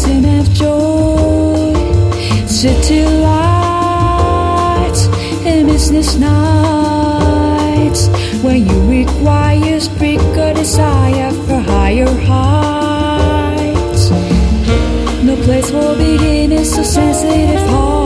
season of joy, city lights and business nights, when you require speak a desire for higher heights. No place for beginners, so sensitive heart.